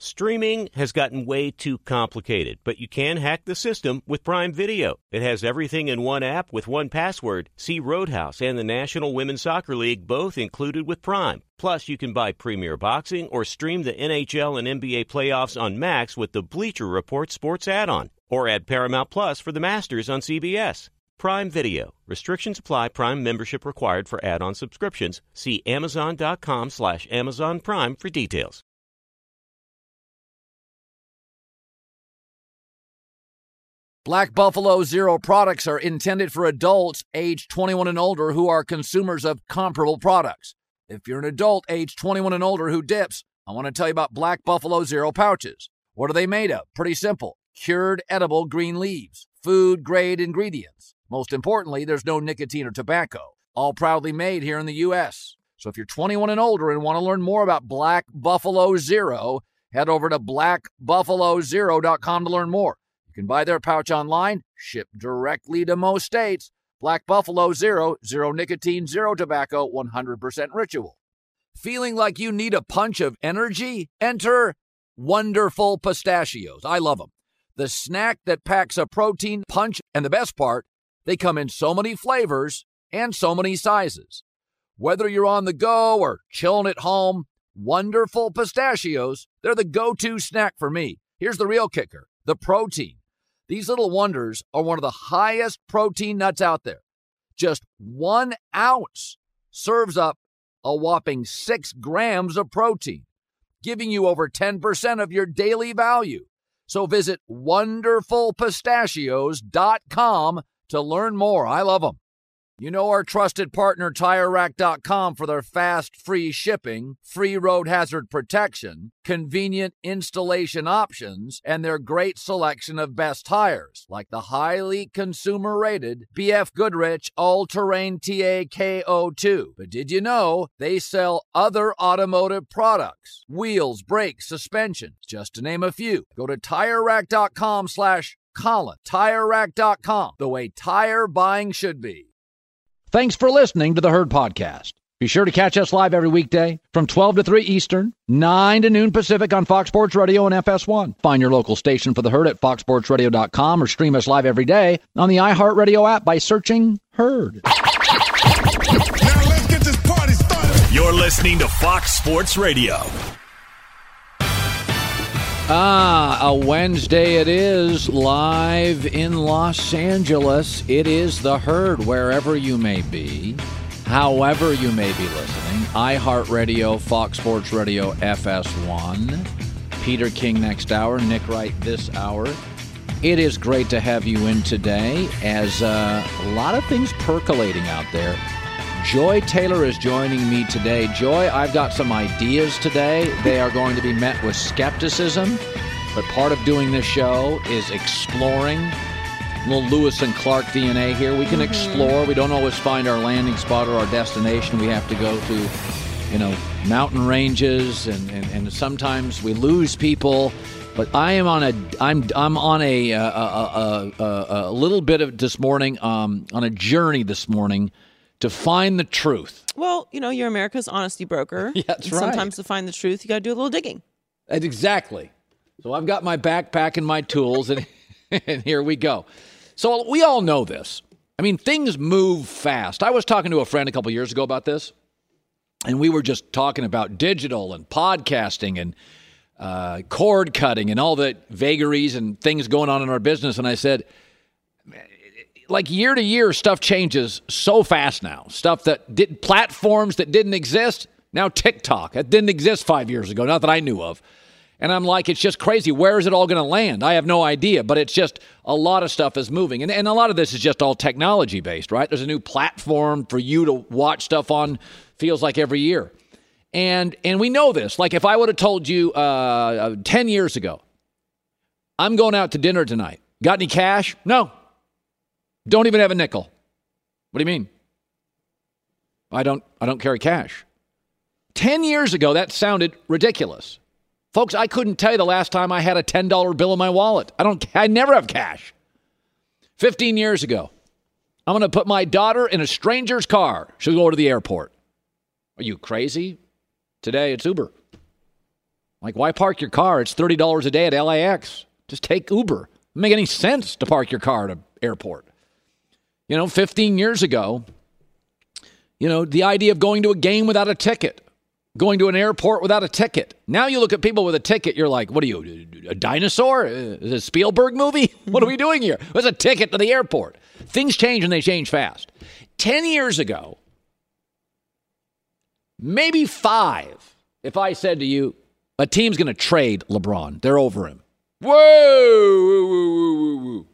Streaming has gotten way too complicated, but you can hack the system with Prime Video. It has everything in one app with one password. See Roadhouse and the National Women's Soccer League both included with Prime. Plus, you can buy Premier Boxing or stream the NHL and NBA playoffs on Max with the Bleacher Report Sports add-on. Or add Paramount Plus for the Masters on CBS. Prime Video. Restrictions apply. Prime membership required for add-on subscriptions. See Amazon.com/Amazon Prime for details. Black Buffalo Zero products are intended for adults age 21 and older who are consumers of comparable products. If you're an adult age 21 and older who dips, I want to tell you about Black Buffalo Zero pouches. What are they made of? Pretty simple. Cured edible green leaves, food-grade ingredients. Most importantly, there's no nicotine or tobacco. All proudly made here in the U.S. So if you're 21 and older and want to learn more about Black Buffalo Zero, head over to blackbuffalozero.com to learn more. You can buy their pouch online, ship directly to most states. Black Buffalo Zero, zero nicotine, zero tobacco, 100% ritual. Feeling like you need a punch of energy? Enter Wonderful Pistachios. I love them. The snack that packs a protein punch, and the best part, they come in so many flavors and so many sizes. Whether you're on the go or chilling at home, Wonderful Pistachios, they're the go-to snack for me. Here's the real kicker, the protein. These little wonders are one of the highest protein nuts out there. Just 1 ounce serves up a whopping 6 grams of protein, giving you over 10% of your daily value. So visit wonderfulpistachios.com to learn more. I love them. You know our trusted partner, TireRack.com, for their fast, free shipping, free road hazard protection, convenient installation options, and their great selection of best tires, like the highly consumer-rated BF Goodrich All-Terrain TAKO2. But did you know they sell other automotive products? Wheels, brakes, suspension, just to name a few. Go to TireRack.com/Colin. TireRack.com, the way tire buying should be. Thanks for listening to the Herd Podcast. Be sure to catch us live every weekday from 12 to 3 Eastern, 9 to noon Pacific on Fox Sports Radio and FS1. Find your local station for the Herd at foxsportsradio.com or stream us live every day on the iHeartRadio app by searching Herd. Now let's get this party started. You're listening to Fox Sports Radio. A Wednesday it is, live in Los Angeles. It is the Herd, wherever you may be, however you may be listening. iHeartRadio, Fox Sports Radio, FS1. Peter King next hour, Nick Wright this hour. It is great to have you in today as a lot of things percolating out there. Joy Taylor is joining me today. Joy, I've got some ideas today. They are going to be met with skepticism, but part of doing this show is exploring. A little Lewis and Clark DNA here. We can explore. We don't always find our landing spot or our destination. We have to go through, mountain ranges, and sometimes we lose people. But I'm on a little bit of this morning, on a journey this morning to find the truth. Well, you're America's honesty broker. Yeah, that's right. Sometimes to find the truth, you got to do a little digging. Exactly. So I've got my backpack and my tools, and here we go. So we all know this. I mean, things move fast. I was talking to a friend a couple years ago about this, and we were just talking about digital and podcasting and cord cutting and all the vagaries and things going on in our business. And I said, like year to year, stuff changes so fast now. Stuff that platforms that didn't exist, now TikTok. It didn't exist 5 years ago, not that I knew of. And I'm like, it's just crazy. Where is it all going to land? I have no idea, but it's just a lot of stuff is moving. And a lot of this is just all technology based, right? There's a new platform for you to watch stuff on, feels like every year. And we know this. Like if I would have told you 10 years ago, I'm going out to dinner tonight. Got any cash? No. Don't even have a nickel. What do you mean? I don't carry cash. 10 years ago, that sounded ridiculous. Folks, I couldn't tell you the last time I had a $10 bill in my wallet. I never have cash. 15 years ago, I'm going to put my daughter in a stranger's car. She'll go to the airport. Are you crazy? Today, it's Uber. Like, why park your car? It's $30 a day at LAX. Just take Uber. It doesn't make any sense to park your car at an airport. 15 years ago, the idea of going to a game without a ticket, going to an airport without a ticket. Now you look at people with a ticket, you're like, what are you, a dinosaur? Is it a Spielberg movie? What are we doing here? There's a ticket to the airport. Things change and they change fast. 10 years ago, maybe 5, if I said to you, a team's going to trade LeBron. They're over him. Whoa.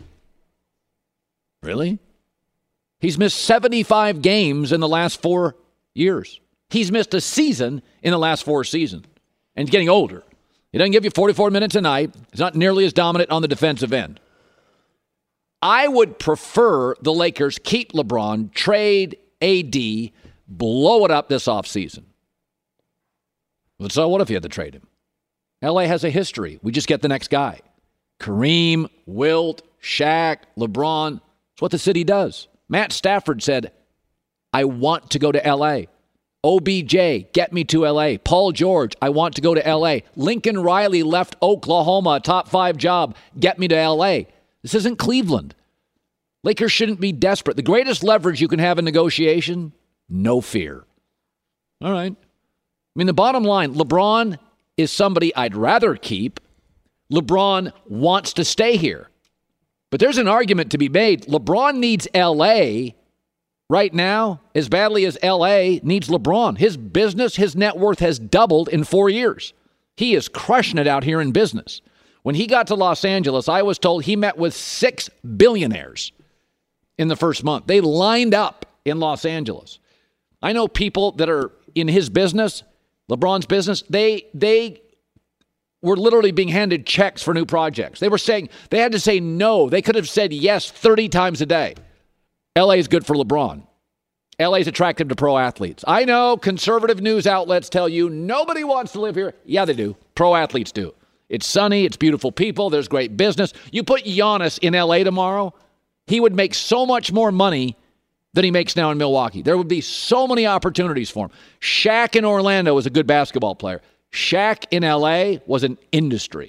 Really? He's missed 75 games in the last 4 years. He's missed a season in the last 4 seasons. And he's getting older. He doesn't give you 44 minutes a night. He's not nearly as dominant on the defensive end. I would prefer the Lakers keep LeBron, trade AD, blow it up this offseason. So what if you had to trade him? LA has a history. We just get the next guy. Kareem, Wilt, Shaq, LeBron. It's what the city does. Matt Stafford said, I want to go to L.A. OBJ, get me to L.A. Paul George, I want to go to L.A. Lincoln Riley left Oklahoma, a top 5 job, get me to L.A. This isn't Cleveland. Lakers shouldn't be desperate. The greatest leverage you can have in negotiation, no fear. All right. The bottom line, LeBron is somebody I'd rather keep. LeBron wants to stay here. But there's an argument to be made. LeBron needs L.A. right now as badly as L.A. needs LeBron. His business, his net worth has doubled in 4 years. He is crushing it out here in business. When he got to Los Angeles, I was told he met with 6 billionaires in the first month. They lined up in Los Angeles. I know people that are in his business, LeBron's business, they were literally being handed checks for new projects. They were saying they had to say no. They could have said yes 30 times a day. LA is good for LeBron. LA is attractive to pro athletes. I know conservative news outlets tell you nobody wants to live here. Yeah, they do. Pro athletes do. It's sunny. It's beautiful people. There's great business. You put Giannis in LA tomorrow, he would make so much more money than he makes now in Milwaukee. There would be so many opportunities for him. Shaq in Orlando was a good basketball player. Shaq in L.A. was an industry.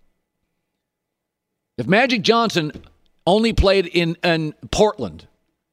If Magic Johnson only played in Portland,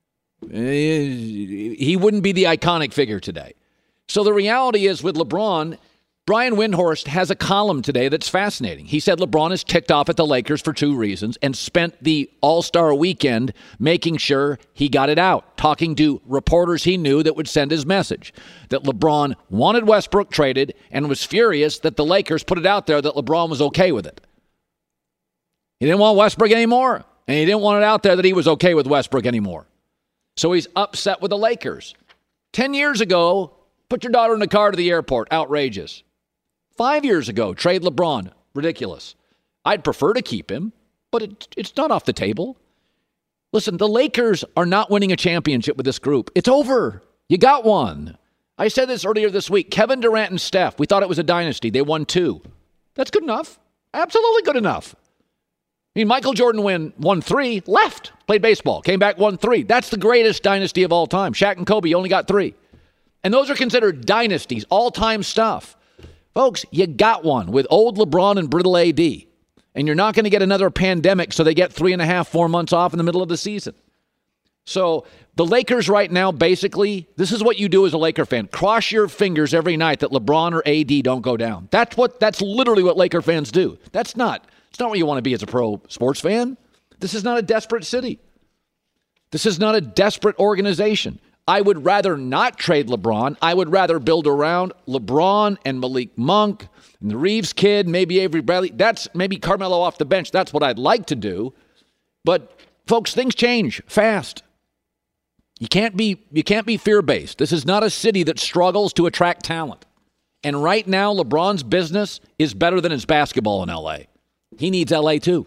he wouldn't be the iconic figure today. So the reality is with LeBron, Brian Windhorst has a column today that's fascinating. He said LeBron is ticked off at the Lakers for 2 reasons and spent the All-Star weekend making sure he got it out, talking to reporters he knew that would send his message, that LeBron wanted Westbrook traded and was furious that the Lakers put it out there that LeBron was okay with it. He didn't want Westbrook anymore, and he didn't want it out there that he was okay with Westbrook anymore. So he's upset with the Lakers. 10 years ago, put your daughter in the car to the airport. Outrageous. 5 years ago, trade LeBron. Ridiculous. I'd prefer to keep him, but it's not off the table. Listen, the Lakers are not winning a championship with this group. It's over. You got one. I said this earlier this week. Kevin Durant and Steph, we thought it was a dynasty. They won 2. That's good enough. Absolutely good enough. Michael Jordan won 3, left, played baseball, came back, won 3. That's the greatest dynasty of all time. Shaq and Kobe only got 3. And those are considered dynasties, all-time stuff. Folks, you got one with old LeBron and brittle AD. And you're not going to get another pandemic so they get 3.5, 4 months off in the middle of the season. So the Lakers right now, basically, this is what you do as a Laker fan. Cross your fingers every night that LeBron or AD don't go down. That's literally what Laker fans do. It's not what you want to be as a pro sports fan. This is not a desperate city. This is not a desperate organization. I would rather not trade LeBron. I would rather build around LeBron and Malik Monk and the Reeves kid, maybe Avery Bradley. That's maybe Carmelo off the bench. That's what I'd like to do. But folks, things change fast. You can't be fear-based. This is not a city that struggles to attract talent. And right now, LeBron's business is better than his basketball in L.A. He needs L.A. too.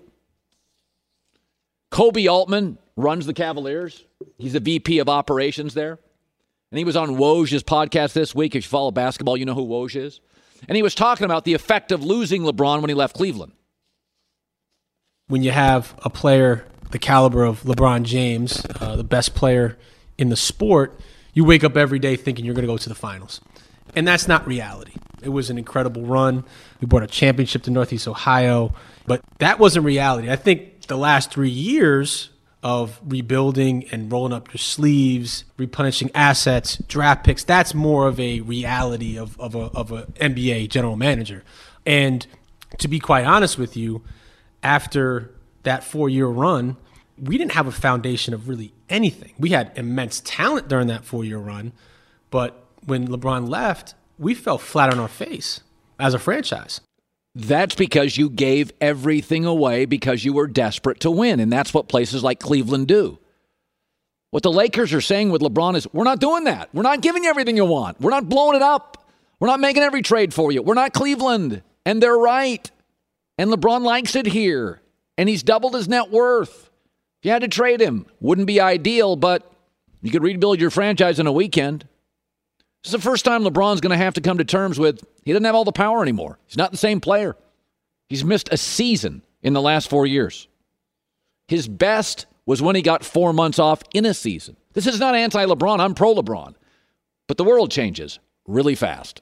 Kobe Altman runs the Cavaliers. He's the VP of operations there. And he was on Woj's podcast this week. If you follow basketball, you know who Woj is. And he was talking about the effect of losing LeBron when he left Cleveland. When you have a player the caliber of LeBron James, the best player in the sport, you wake up every day thinking you're going to go to the finals. And that's not reality. It was an incredible run. We brought a championship to Northeast Ohio, but that wasn't reality. I think the last 3 years of rebuilding and rolling up your sleeves, replenishing assets, draft picks, that's more of a reality of a NBA general manager. And to be quite honest with you, after that 4-year run, we didn't have a foundation of really anything. We had immense talent during that 4-year run, but when LeBron left, we fell flat on our face as a franchise. That's because you gave everything away because you were desperate to win, and that's what places like Cleveland do. What the Lakers are saying with LeBron is, we're not doing that. We're not giving you everything you want. We're not blowing it up. We're not making every trade for you. We're not Cleveland. And they're right. And LeBron likes it here. And he's doubled his net worth. If you had to trade him, wouldn't be ideal, but you could rebuild your franchise in a weekend. This is the first time LeBron's going to have to come to terms with he doesn't have all the power anymore. He's not the same player. He's missed a season in the last 4 years. His best was when he got 4 months off in a season. This is not anti-LeBron. I'm pro-LeBron. But the world changes really fast.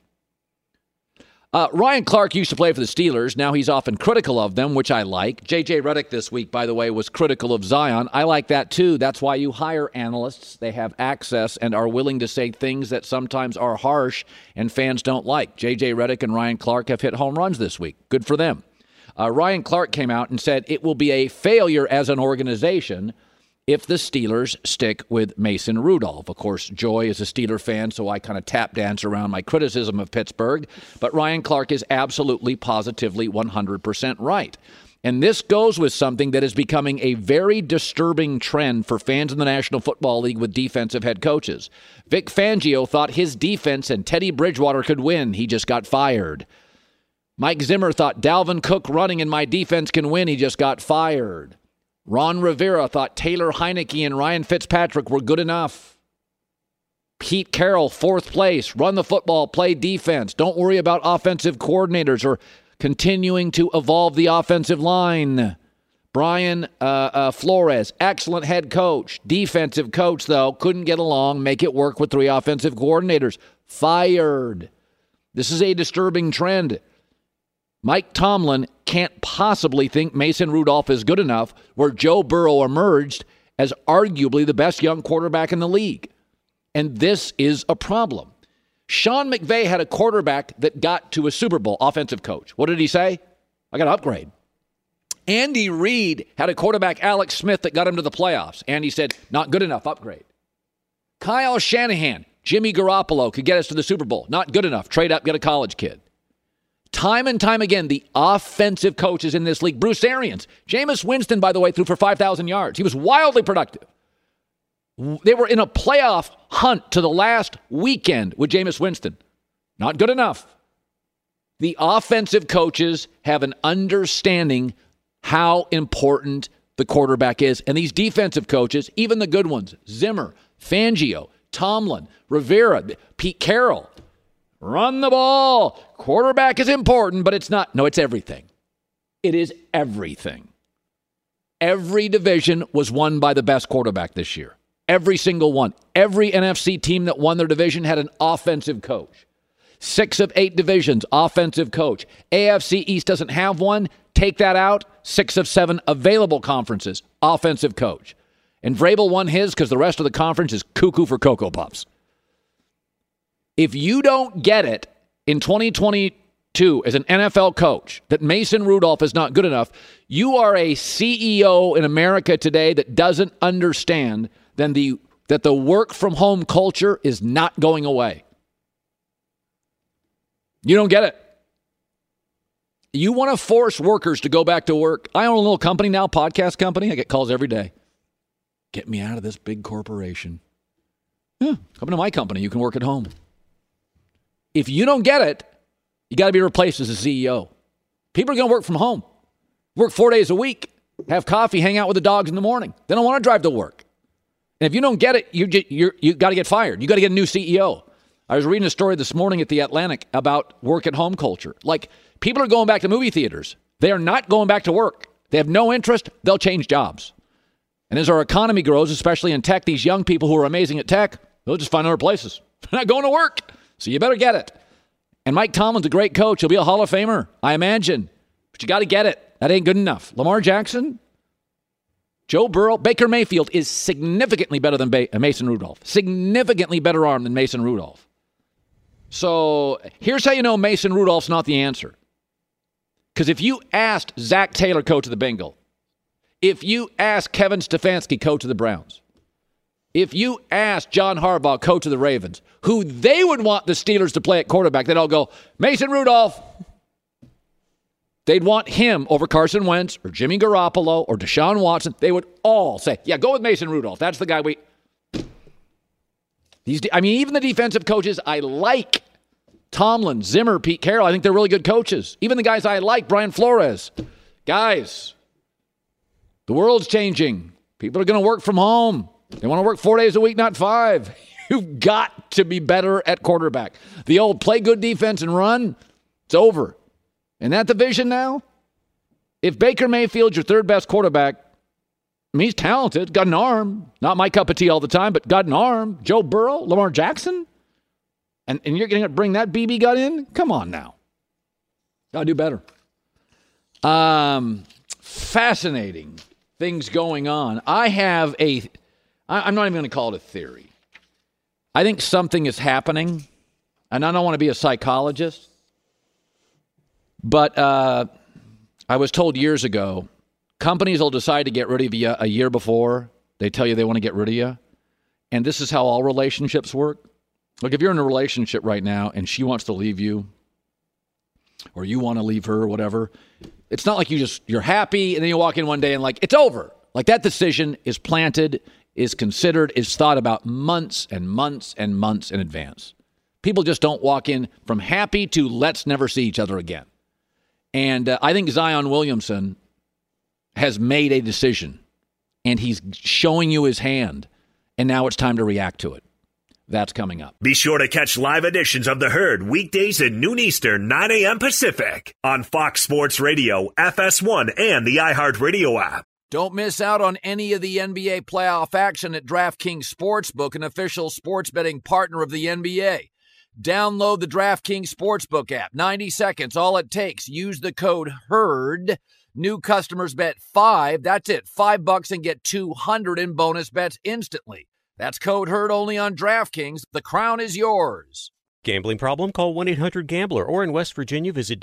Ryan Clark used to play for the Steelers. Now he's often critical of them, which I like. J.J. Redick this week, by the way, was critical of Zion. I like that, too. That's why you hire analysts. They have access and are willing to say things that sometimes are harsh and fans don't like. J.J. Redick and Ryan Clark have hit home runs this week. Good for them. Ryan Clark came out and said it will be a failure as an organization if the Steelers stick with Mason Rudolph. Of course, Joy is a Steeler fan, so I kind of tap dance around my criticism of Pittsburgh. But Ryan Clark is absolutely, positively, 100% right. And this goes with something that is becoming a very disturbing trend for fans in the National Football League with defensive head coaches. Vic Fangio thought his defense and Teddy Bridgewater could win. He just got fired. Mike Zimmer thought Dalvin Cook running and my defense can win. He just got fired. Ron Rivera thought Taylor Heineke and Ryan Fitzpatrick were good enough. Pete Carroll, 4th place. Run the football, play defense. Don't worry about offensive coordinators or continuing to evolve the offensive line. Brian Flores, excellent head coach. Defensive coach, though, couldn't get along, make it work with 3 offensive coordinators. Fired. This is a disturbing trend. Mike Tomlin can't possibly think Mason Rudolph is good enough where Joe Burrow emerged as arguably the best young quarterback in the league. And this is a problem. Sean McVay had a quarterback that got to a Super Bowl, offensive coach. What did he say? I got to upgrade. Andy Reid had a quarterback, Alex Smith, that got him to the playoffs. Andy said, not good enough, upgrade. Kyle Shanahan, Jimmy Garoppolo could get us to the Super Bowl. Not good enough, trade up, get a college kid. Time and time again, the offensive coaches in this league, Bruce Arians, Jameis Winston, by the way, threw for 5,000 yards. He was wildly productive. They were in a playoff hunt to the last weekend with Jameis Winston. Not good enough. The offensive coaches have an understanding how important the quarterback is. And these defensive coaches, even the good ones, Zimmer, Fangio, Tomlin, Rivera, Pete Carroll, run the ball. Quarterback is important, but it's not. No, it's everything. It is everything. Every division was won by the best quarterback this year. Every single one. Every NFC team that won their division had an offensive coach. 6 of 8 divisions, offensive coach. AFC East doesn't have one. Take that out. 6 of 7 available conferences, offensive coach. And Vrabel won his because the rest of the conference is cuckoo for Cocoa Puffs. If you don't get it in 2022 as an NFL coach that Mason Rudolph is not good enough, you are a CEO in America today that doesn't understand that the work-from-home culture is not going away. You don't get it. You want to force workers to go back to work. I own a little company now, podcast company. I get calls every day. Get me out of this big corporation. Come to my company. You can work at home. If you don't get it, you got to be replaced as a CEO. People are going to work from home. Work 4 days a week. Have coffee, hang out with the dogs in the morning. They don't want to drive to work. And if you don't get it, you got to get fired. You got to get a new CEO. I was reading a story this morning at The Atlantic about work-at-home culture. Like, people are going back to movie theaters. They are not going back to work. They have no interest. They'll change jobs. And as our economy grows, especially in tech, these young people who are amazing at tech, they'll just find other places. They're not going to work. So you better get it. And Mike Tomlin's a great coach. He'll be a Hall of Famer, I imagine. But you got to get it. That ain't good enough. Lamar Jackson, Joe Burrow, Baker Mayfield is significantly better than Mason Rudolph. Significantly better arm than Mason Rudolph. So here's how you know Mason Rudolph's not the answer. Because if you asked Zach Taylor, coach of the Bengals, if you asked Kevin Stefanski, coach of the Browns, if you asked John Harbaugh, coach of the Ravens, who they would want the Steelers to play at quarterback, they'd all go, Mason Rudolph. They'd want him over Carson Wentz or Jimmy Garoppolo or Deshaun Watson. They would all say, yeah, go with Mason Rudolph. That's the guy we... even the defensive coaches I like, Tomlin, Zimmer, Pete Carroll, I think they're really good coaches. Even the guys I like, Brian Flores. Guys, the world's changing. People are going to work from home. They want to work 4 days a week, not 5. You've got to be better at quarterback. The old play good defense and run, it's over. In that division now, if Baker Mayfield's your third best quarterback, I mean, he's talented, got an arm. Not my cup of tea all the time, but got an arm. Joe Burrow, Lamar Jackson? And you're going to bring that BB gut in? Come on now. Got to do better. Fascinating things going on. I'm not even going to call it a theory. I think something is happening, and I don't want to be a psychologist, but I was told years ago, companies will decide to get rid of you a year before they tell you they want to get rid of you. And this is how all relationships work. Look, if you're in a relationship right now and she wants to leave you or you want to leave her or whatever, it's not like you're happy and then you walk in one day and it's over. Like that decision is planted, is considered, is thought about months and months and months in advance. People just don't walk in from happy to let's never see each other again. And I think Zion Williamson has made a decision, and he's showing you his hand, and now it's time to react to it. That's coming up. Be sure to catch live editions of The Herd weekdays at noon Eastern, 9 a.m. Pacific on Fox Sports Radio, FS1, and the iHeartRadio app. Don't miss out on any of the NBA playoff action at DraftKings Sportsbook, an official sports betting partner of the NBA. Download the DraftKings Sportsbook app. 90 seconds, all it takes. Use the code HERD. New customers bet $5. That's it, $5 and get $200 in bonus bets instantly. That's code HERD only on DraftKings. The crown is yours. Gambling problem? Call 1-800-GAMBLER. Or in West Virginia, visit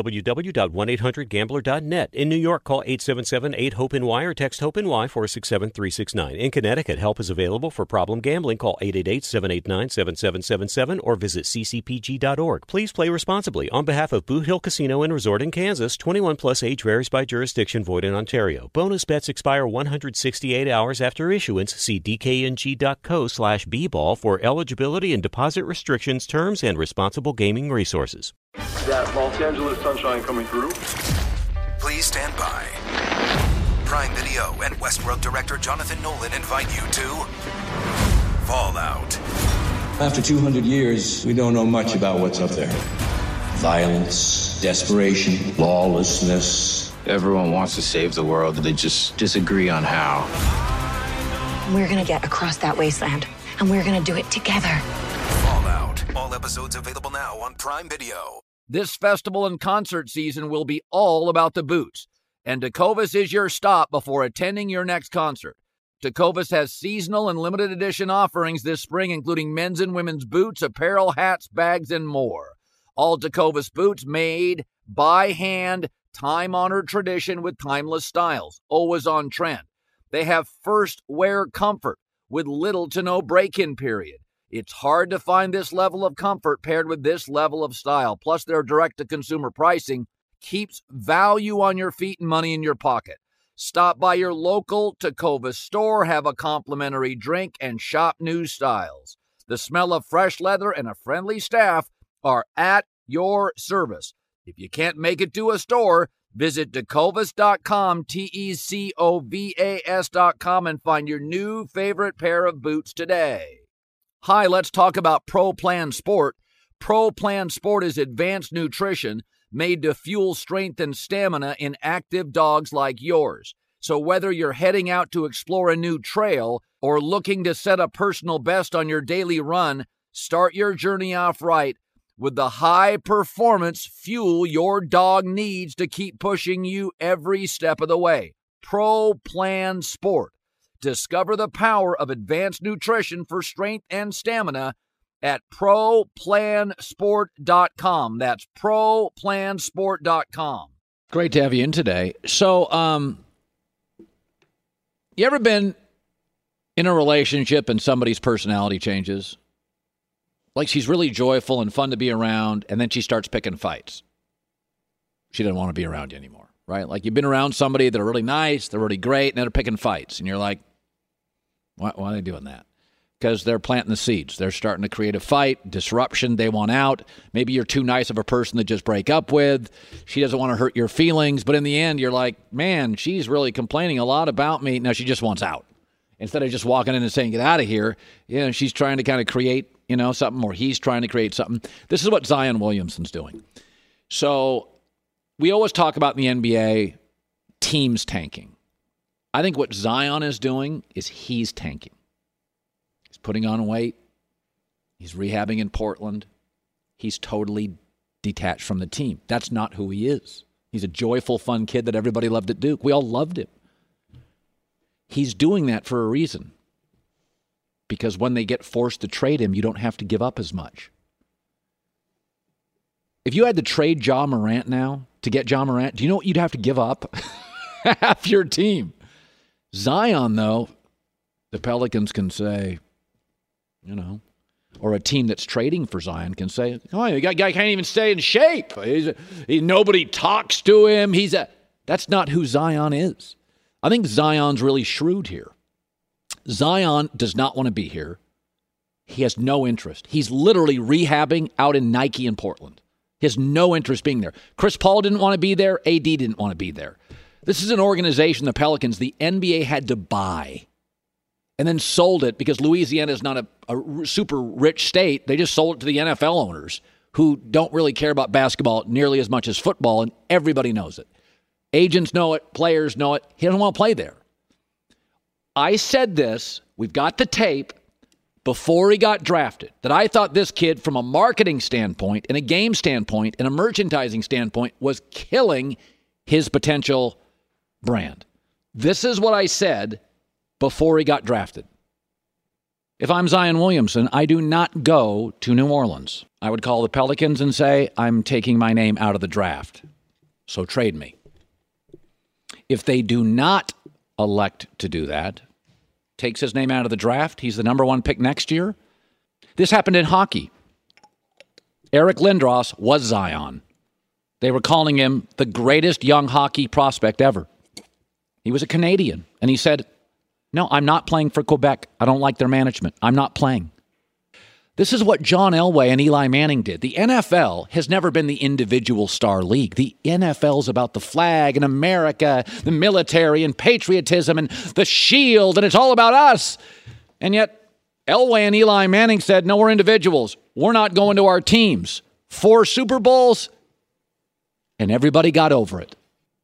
www.1800gambler.net. In New York, call 877-8-HOPE-NY or text HOPE-NY 467-369. In Connecticut, help is available for problem gambling. Call 888-789-7777 or visit ccpg.org. Please play responsibly. On behalf of Boot Hill Casino and Resort in Kansas, 21 plus age varies by jurisdiction, void in Ontario. Bonus bets expire 168 hours after issuance. See dkng.co/bball for eligibility and deposit restrictions, terms, and responsible gaming resources. That Los Angeles sunshine coming through. Please stand by. Prime Video and Westworld director Jonathan Nolan invite you to Fallout. After 200 years, we don't know much about what's up there. Violence, desperation, lawlessness. Everyone wants to save the world, they just disagree on how. We're gonna get across that wasteland, and we're gonna do it together. Fallout. All episodes available now on Prime Video. This festival and concert season will be all about the boots, and Tecovas is your stop before attending your next concert. Tecovas has seasonal and limited edition offerings this spring, including men's and women's boots, apparel, hats, bags, and more. All Tecovas boots made by hand, time-honored tradition with timeless styles, always on trend. They have first wear comfort with little to no break-in period. It's hard to find this level of comfort paired with this level of style. Plus, their direct-to-consumer pricing keeps value on your feet and money in your pocket. Stop by your local Tecovas store, have a complimentary drink, and shop new styles. The smell of fresh leather and a friendly staff are at your service. If you can't make it to a store, visit Tecovas.com, Tecovas.com, and find your new favorite pair of boots today. Hi, let's talk about Pro Plan Sport. Pro Plan Sport is advanced nutrition made to fuel strength and stamina in active dogs like yours. So whether you're heading out to explore a new trail or looking to set a personal best on your daily run, start your journey off right with the high-performance fuel your dog needs to keep pushing you every step of the way. Pro Plan Sport. Discover the power of advanced nutrition for strength and stamina at ProPlansport.com. That's ProPlansport.com. Great to have you in today. So, you ever been in a relationship and somebody's personality changes? Like she's really joyful and fun to be around, and then she starts picking fights. She doesn't want to be around you anymore, right? Like you've been around somebody, they're really nice, they're really great, and they're picking fights. And you're like, why are they doing that? Because they're planting the seeds. They're starting to create a fight, disruption. They want out. Maybe you're too nice of a person to just break up with. She doesn't want to hurt your feelings. But in the end, you're like, man, she's really complaining a lot about me. Now she just wants out. Instead of just walking in and saying, get out of here, she's trying to kind of create, something, or he's trying to create something. This is what Zion Williamson's doing. So we always talk about in the NBA, teams tanking. I think what Zion is doing is he's tanking. He's putting on weight. He's rehabbing in Portland. He's totally detached from the team. That's not who he is. He's a joyful, fun kid that everybody loved at Duke. We all loved him. He's doing that for a reason. Because when they get forced to trade him, you don't have to give up as much. If you had to trade Ja Morant now to get Ja Morant, do you know what you'd have to give up? Half your team. Zion, though, the Pelicans can say, or a team that's trading for Zion can say, oh, the guy can't even stay in shape. Nobody talks to him. That's not who Zion is. I think Zion's really shrewd here. Zion does not want to be here. He has no interest. He's literally rehabbing out in Nike in Portland. He has no interest being there. Chris Paul didn't want to be there. AD didn't want to be there. This is an organization, the Pelicans, the NBA had to buy and then sold it because Louisiana is not a super rich state. They just sold it to the NFL owners who don't really care about basketball nearly as much as football, and everybody knows it. Agents know it. Players know it. He doesn't want to play there. I said this, we've got the tape, before he got drafted, that I thought this kid, from a marketing standpoint, and a game standpoint, and a merchandising standpoint, was killing his potential brand. This is what I said before he got drafted. If I'm Zion Williamson, I do not go to New Orleans. I would call the Pelicans and say, I'm taking my name out of the draft, so trade me. If they do not elect to do that, takes his name out of the draft, he's the number one pick next year. This happened in hockey. Eric Lindros was Zion. They were calling him the greatest young hockey prospect ever. He was a Canadian, and he said, no, I'm not playing for Quebec. I don't like their management. I'm not playing. This is what John Elway and Eli Manning did. The NFL has never been the individual star league. The NFL is about the flag and America, the military and patriotism and the shield, and it's all about us. And yet, Elway and Eli Manning said, no, we're individuals. We're not going to our teams. 4 Super Bowls, and everybody got over it.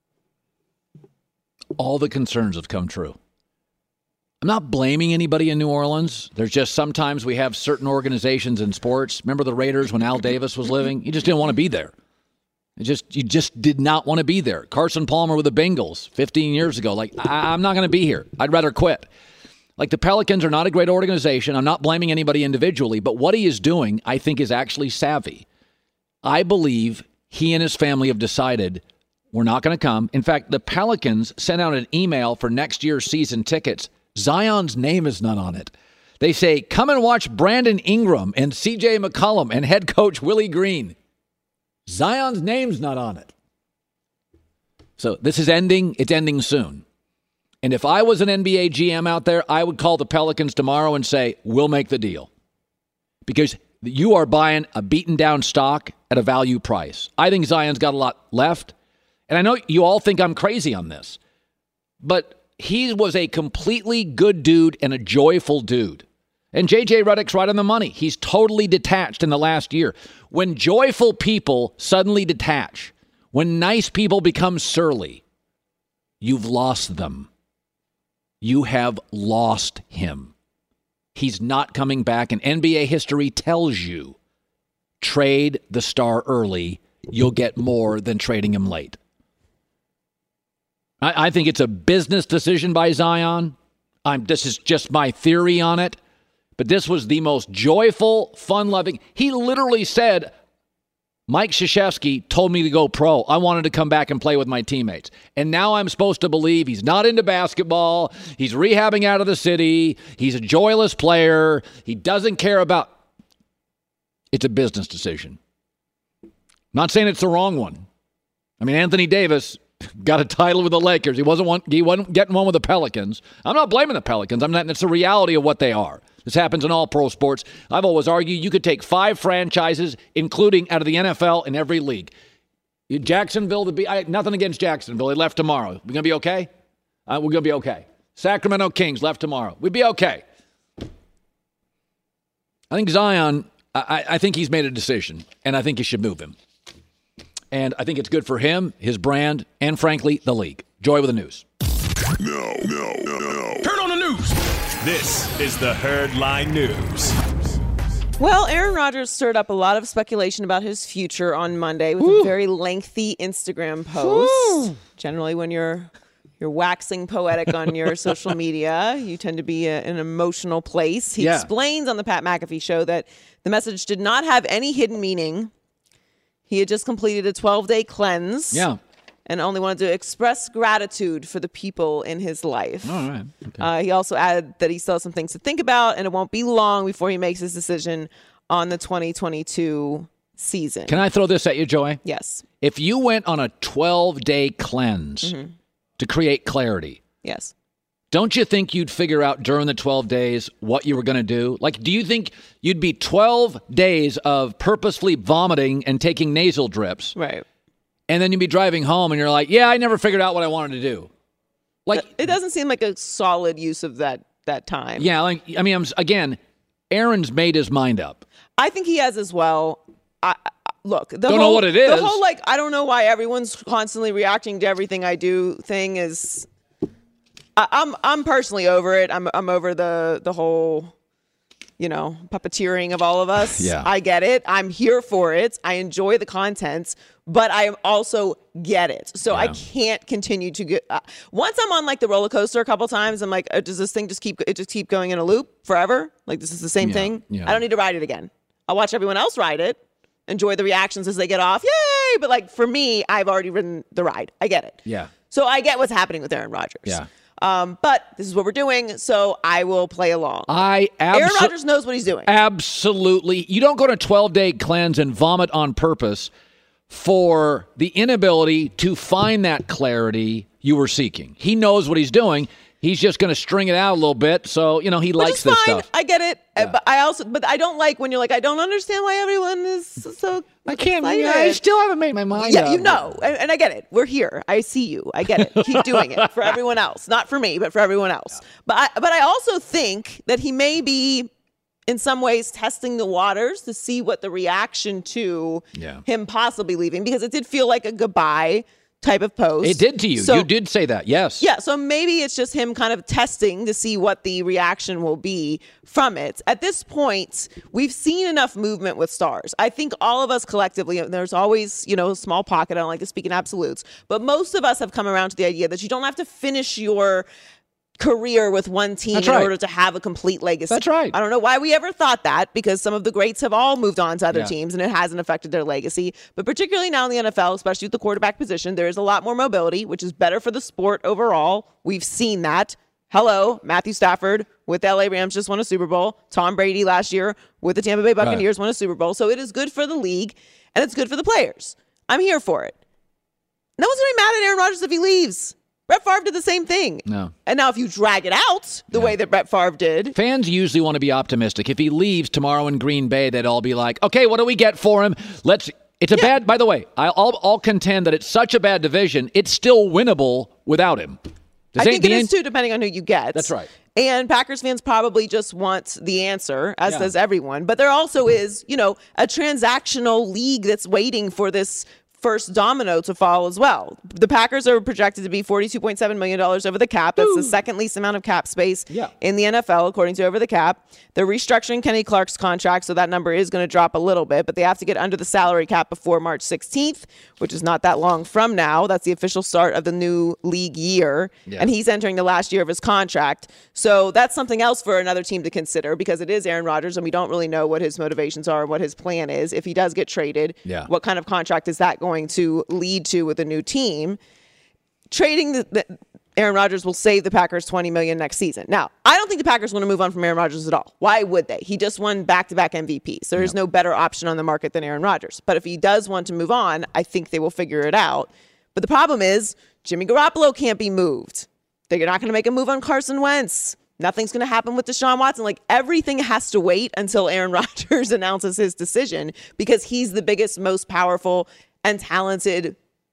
All the concerns have come true. I'm not blaming anybody in New Orleans. There's just sometimes we have certain organizations in sports. Remember the Raiders when Al Davis was living? You just didn't want to be there. You just did not want to be there. Carson Palmer with the Bengals 15 years ago. Like, I'm not going to be here. I'd rather quit. Like, the Pelicans are not a great organization. I'm not blaming anybody individually, but what he is doing, I think, is actually savvy. I believe he and his family have decided we're not going to come. In fact, the Pelicans sent out an email for next year's season tickets. Zion's name is not on it. They say, come and watch Brandon Ingram and C.J. McCollum and head coach Willie Green. Zion's name's not on it. So this is ending. It's ending soon. And if I was an NBA GM out there, I would call the Pelicans tomorrow and say, we'll make the deal. Because you are buying a beaten down stock at a value price. I think Zion's got a lot left. And I know you all think I'm crazy on this. But he was a completely good dude and a joyful dude. And J.J. Redick's right on the money. He's totally detached in the last year. When joyful people suddenly detach, when nice people become surly, you've lost them. You have lost him. He's not coming back, and NBA history tells you trade the star early, you'll get more than trading him late. I think it's a business decision by Zion. This is just my theory on it. But this was the most joyful, fun-loving. He literally said, Mike Krzyzewski told me to go pro. I wanted to come back and play with my teammates. And now I'm supposed to believe he's not into basketball. He's rehabbing out of the city. He's a joyless player. He doesn't care about... It's a business decision. Not saying it's the wrong one. I mean, Anthony Davis got a title with the Lakers. He wasn't getting one with the Pelicans. I'm not blaming the Pelicans. It's the reality of what they are. This happens in all pro sports. I've always argued you could take 5 franchises, including out of the NFL, in every league. Jacksonville, nothing against Jacksonville. They left tomorrow. We're going to be okay? We're going to be okay. Sacramento Kings left tomorrow. We'd be okay. I think Zion, I think he's made a decision, and I think you should move him. And I think it's good for him, his brand, and frankly, the league. Joy with the news. No. Turn on the news. This is the Herd Line News. Well, Aaron Rodgers stirred up a lot of speculation about his future on Monday with a very lengthy Instagram post. Woo. Generally, when you're waxing poetic on your social media, you tend to be in an emotional place. He explains on the Pat McAfee show that the message did not have any hidden meaning. He had just completed a 12-day cleanse. Yeah. And only wanted to express gratitude for the people in his life. All right. Okay. He also added that he still has some things to think about, and it won't be long before he makes his decision on the 2022 season. Can I throw this at you, Joy? Yes. If you went on a 12-day cleanse to create clarity, yes, don't you think you'd figure out during the 12 days what you were going to do? Like, do you think you'd be 12 days of purposefully vomiting and taking nasal drips? Right. And then you'd be driving home and you're like, yeah, I never figured out what I wanted to do. Like, it doesn't seem like a solid use of that time. Yeah, again, Aaron's made his mind up. I think he has as well. Look, don't know what it is. The whole I don't know why everyone's constantly reacting to everything I do thing is. I'm personally over it. I'm over the whole, puppeteering of all of us. Yeah. I get it. I'm here for it. I enjoy the content, but I also get it. So I can't continue to get. Once I'm on the roller coaster a couple times, I'm like, does this thing just keep going in a loop forever? Like this is the same thing. Yeah. I don't need to ride it again. I'll watch everyone else ride it. Enjoy the reactions as they get off. Yay! But for me, I've already ridden the ride. I get it. Yeah. So I get what's happening with Aaron Rodgers. Yeah. But this is what we're doing, so I will play along. Aaron Rodgers knows what he's doing. Absolutely. You don't go to a 12-day cleanse and vomit on purpose for the inability to find that clarity you were seeking. He knows what he's doing. He's just going to string it out a little bit, so he likes this stuff. I get it, Yeah. but I don't like when you're like, I don't understand why everyone is so. I can't. excited. I still haven't made my mind up. Yeah, and I get it. We're here. I see you. I get it. Keep doing it for everyone else, not for me, but for everyone else. Yeah. But I also think that he may be, in some ways, testing the waters to see what the reaction to him possibly leaving, because it did feel like a goodbye type of post. It did to you. You did say that, yes. Yeah, so maybe it's just him kind of testing to see what the reaction will be from it. At this point, we've seen enough movement with stars. I think all of us collectively, there's always, a small pocket, I don't like to speak in absolutes, but most of us have come around to the idea that you don't have to finish your career with one team in order to have a complete legacy. That's right. I don't know why we ever thought that, because some of the greats have all moved on to other teams and it hasn't affected their legacy. But particularly now in the NFL, especially with the quarterback position, there is a lot more mobility, which is better for the sport overall. We've seen that. Hello, Matthew Stafford with the LA Rams just won a Super Bowl. Tom Brady last year with the Tampa Bay Buccaneers won a Super Bowl. So it is good for the league and it's good for the players. I'm here for it. No one's going to be mad at Aaron Rodgers if he leaves. Brett Favre did the same thing. No. And now if you drag it out the way that Brett Favre did. Fans usually want to be optimistic. If he leaves tomorrow in Green Bay, they'd all be like, okay, what do we get for him? It's a bad, by the way, I'll contend that it's such a bad division, it's still winnable without him. I think it is too, depending on who you get. That's right. And Packers fans probably just want the answer, as does everyone. But there also is, a transactional league that's waiting for this first domino to fall as well. The Packers are projected to be $42.7 million over the cap. That's the second least amount of cap space in the NFL, according to Over the Cap. They're restructuring Kenny Clark's contract, so that number is going to drop a little bit, but they have to get under the salary cap before March 16th, which is not that long from now. That's the official start of the new league year, and he's entering the last year of his contract. So that's something else for another team to consider, because it is Aaron Rodgers, and we don't really know what his motivations are, what his plan is. If he does get traded, what kind of contract is that going to lead to with a new team? Trading Aaron Rodgers will save the Packers $20 million next season. Now, I don't think the Packers want to move on from Aaron Rodgers at all. Why would they? He just won back-to-back MVPs. There is no better option on the market than Aaron Rodgers. But if he does want to move on, I think they will figure it out. But the problem is Jimmy Garoppolo can't be moved. They're not going to make a move on Carson Wentz. Nothing's going to happen with Deshaun Watson. Like, everything has to wait until Aaron Rodgers announces his decision, because he's the biggest, most powerful and talented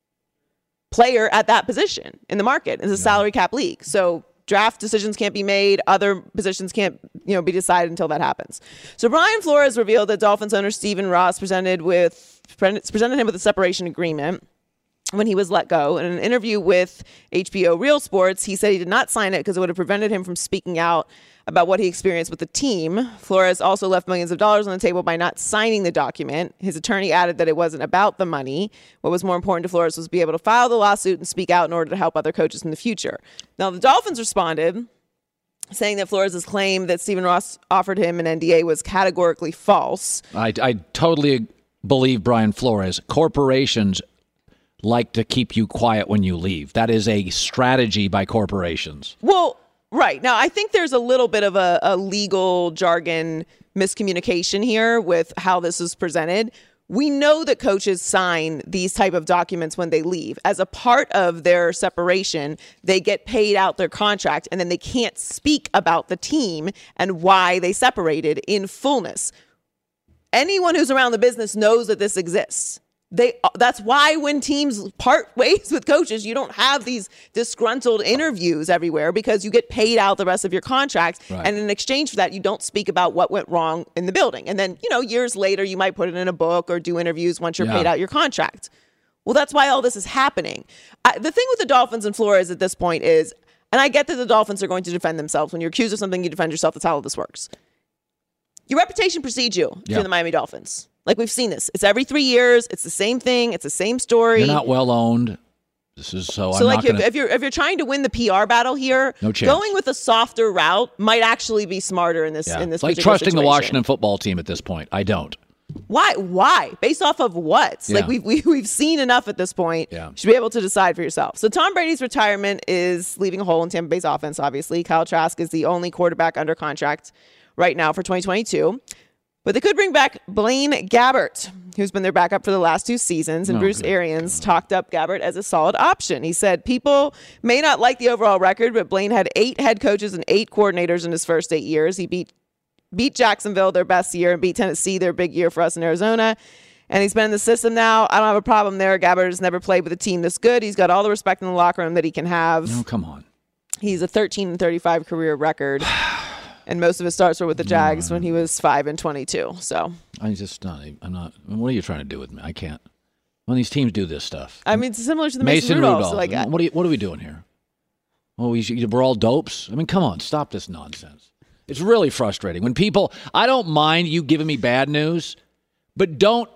player at that position in the market. It's a salary cap league. So draft decisions can't be made. Other positions can't, be decided until that happens. So Brian Flores revealed that Dolphins owner Stephen Ross presented him with a separation agreement when he was let go. In an interview with HBO Real Sports, he said he did not sign it because it would have prevented him from speaking out about what he experienced with the team. Flores also left millions of dollars on the table by not signing the document. His attorney added that it wasn't about the money. What was more important to Flores was to be able to file the lawsuit and speak out in order to help other coaches in the future. Now, the Dolphins responded, saying that Flores' claim that Stephen Ross offered him an NDA was categorically false. I totally believe Brian Flores. Corporations like to keep you quiet when you leave. That is a strategy by corporations. Well, right. Now, I think there's a little bit of a legal jargon miscommunication here with how this is presented. We know that coaches sign these type of documents when they leave. As a part of their separation, they get paid out their contract, and then they can't speak about the team and why they separated in fullness. Anyone who's around the business knows that this exists. That's why when teams part ways with coaches, you don't have these disgruntled interviews everywhere, because you get paid out the rest of your contract. Right. And in exchange for that, you don't speak about what went wrong in the building. And then, years later, you might put it in a book or do interviews once you're paid out your contract. Well, that's why all this is happening. The thing with the Dolphins and Flores at this point is, and I get that the Dolphins are going to defend themselves. When you're accused of something, you defend yourself. That's how all this works. Your reputation precedes you if you're the Miami Dolphins. Like, we've seen this. It's every 3 years. It's the same thing. It's the same story. You're not well owned. This is so. So, if you're trying to win the PR battle here, no chance. Going with a softer route might actually be smarter in this. In this, like trusting situation. The Washington football team at this point. I don't. Why? Based off of what? Yeah. Like we've seen enough at this point. Yeah. You should be able to decide for yourself. So Tom Brady's retirement is leaving a hole in Tampa Bay's offense. Obviously, Kyle Trask is the only quarterback under contract right now for 2022. But they could bring back Blaine Gabbert, who's been their backup for the last 2 seasons. And Bruce Arians talked up Gabbert as a solid option. He said, people may not like the overall record, but Blaine had 8 head coaches and 8 coordinators in his first 8 years. He beat Jacksonville, their best year, and beat Tennessee, their big year for us in Arizona. And he's been in the system now. I don't have a problem there. Gabbert has never played with a team this good. He's got all the respect in the locker room that he can have. No, come on. He's a 13-35 career record. And most of his starts were with the Jags when he was 5-22. So I'm not. What are you trying to do with me? I can't. When these teams do this stuff, I mean, it's similar to the Mason Rudolph. So what are we doing here? Oh, we're all dopes. I mean, come on, stop this nonsense. It's really frustrating when people. I don't mind you giving me bad news, but don't